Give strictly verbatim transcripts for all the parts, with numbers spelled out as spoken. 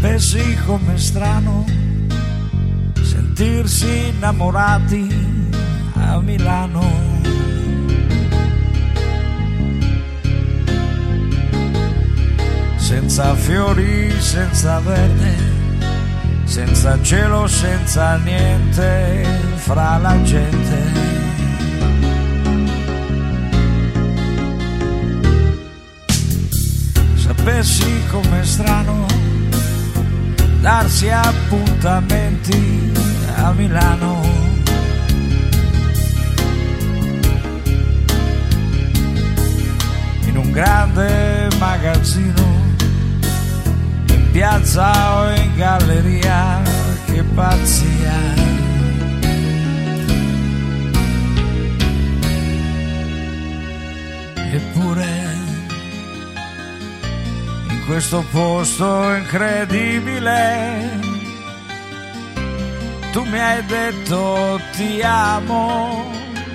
Sapessi com'è strano sentirsi innamorati a Milano. Senza fiori, senza verde, senza cielo, senza niente fra la gente. Sapessi com'è strano darsi appuntamenti a Milano. In un grande magazzino, in piazza o in galleria, che pazzia. Eppure in questo posto incredibile tu mi hai detto ti amo,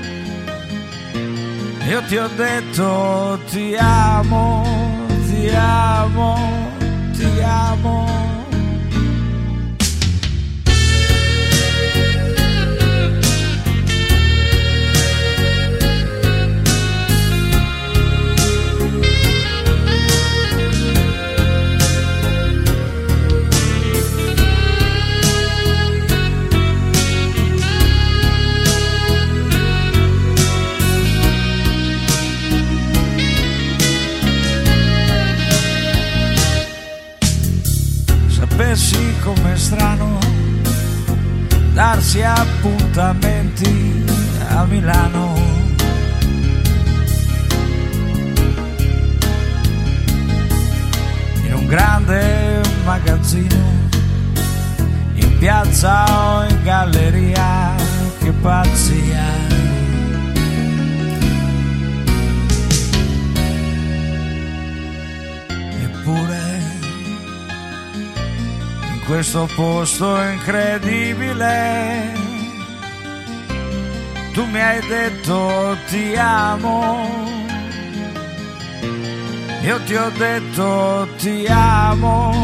io ti ho detto ti amo, ti amo, ti amo. Sapessi com'è strano darsi appuntamenti a Milano. In un grande magazzino, in piazza o in galleria, che pazzia. Eppure questo posto incredibile tu mi hai detto ti amo, io ti ho detto ti amo,